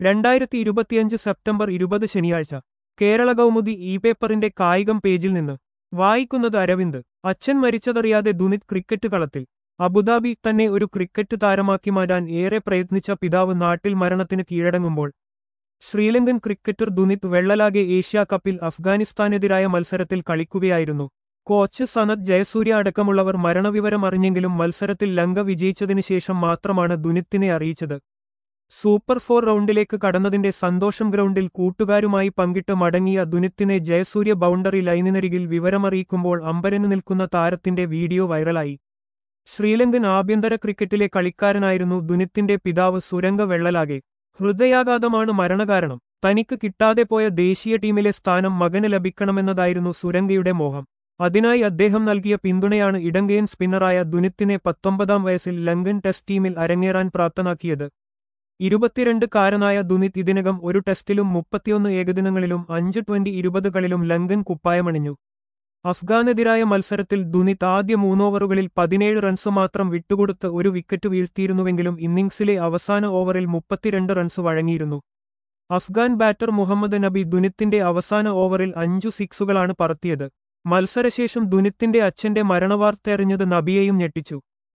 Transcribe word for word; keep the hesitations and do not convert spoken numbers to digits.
രണ്ടായിരത്തി ഇരുപത്തിയഞ്ച് സെപ്റ്റംബർ ഇരുപത് ശനിയാഴ്ച കേരള കൗമുദി ഇ പേപ്പറിന്റെ കായികം പേജിൽ നിന്ന് വായിക്കുന്നത് അരവിന്ദ്. അച്ഛൻ മരിച്ചതറിയാതെ ദുനിത് ക്രിക്കറ്റ് കളത്തിൽ. അബുദാബി. തന്നെ ഒരു ക്രിക്കറ്റ് താരമാക്കി മാറ്റാൻ ഏറെ പ്രയത്നിച്ച പിതാവ് നാട്ടിൽ മരണത്തിന് കീഴടങ്ങുമ്പോൾ ശ്രീലങ്കൻ ക്രിക്കറ്റർ ദുനിത് വെള്ളലാകെ ഏഷ്യാ കപ്പിൽ അഫ്ഗാനിസ്ഥാനെതിരായ മത്സരത്തിൽ കളിക്കുകയായിരുന്നു. കോച്ച് സനത് ജയസൂര്യ അടക്കമുള്ളവർ മരണവിവരം അറിഞ്ഞെങ്കിലും മത്സരത്തിൽ ലങ്ക വിജയിച്ചതിനു ശേഷം മാത്രമാണ് ദുനിത്തിനെ അറിയിച്ചത്. സൂപ്പർ ഫോർ റൗണ്ടിലേക്ക് കടന്നതിന്റെ സന്തോഷം ഗ്രൗണ്ടിൽ കൂട്ടുകാരുമായി പങ്കിട്ട് മടങ്ങിയ ദുനിത്തിനെ ജയസൂര്യ ബൗണ്ടറി ലൈനിനരികിൽ വിവരമറിയിക്കുമ്പോൾ അമ്പരന്നു നിൽക്കുന്ന താരത്തിന്റെ വീഡിയോ വൈറലായി. ശ്രീലങ്കൻ ആഭ്യന്തര ക്രിക്കറ്റിലെ കളിക്കാരനായിരുന്നു ദുനിത്തിന്റെ പിതാവ് സുരംഗ വെള്ളലാകെ. ഹൃദയാഘാതമാണ് മരണകാരണം. തനിക്ക് കിട്ടാതെ പോയ ദേശീയ ടീമിലെ സ്ഥാനം മകന് ലഭിക്കണമെന്നതായിരുന്നു സുരംഗയുടെ മോഹം. അതിനായി അദ്ദേഹം നൽകിയ പിന്തുണയാണ് ഇടങ്കയൻ സ്പിന്നറായ ദുനിത്തിനെ പത്തൊമ്പതാം വയസ്സിൽ ലങ്കൻ ടെസ്റ്റ് ടീമിൽ അരങ്ങേറാൻ പ്രാപ്തനാക്കിയത്. ഇരുപത്തിരണ്ട് കാരനായ ദുനിത് ഇതിനകം ഒരു ടെസ്റ്റിലും മുപ്പത്തിയൊന്ന് ഏകദിനങ്ങളിലും അഞ്ച് ട്വന്റി ഇരുപതുകളിലും ലങ്കൻ കുപ്പായമണിഞ്ഞു. അഫ്ഗാനെതിരായ മത്സരത്തിൽ ദുനിത് ആദ്യ മൂന്നോവറുകളിൽ പതിനേഴ് റൺസ് മാത്രം വിട്ടുകൊടുത്ത് ഒരു വിക്കറ്റ് വീഴ്ത്തിയിരുന്നുവെങ്കിലും ഇന്നിംഗ്സിലെ അവസാന ഓവറിൽ മുപ്പത്തിരണ്ട് റൺസ് വഴങ്ങിയിരുന്നു. അഫ്ഗാൻ ബാറ്റർ മുഹമ്മദ് നബി ദുനിത്തിന്റെ അവസാന ഓവറിൽ അഞ്ചു സിക്സുകളാണ് പറത്തിയത്. മത്സരശേഷം ദുനിത്തിന്റെ അച്ഛന്റെ മരണവാർത്തയറിഞ്ഞത് നബിയെയും ഞെട്ടിച്ചു.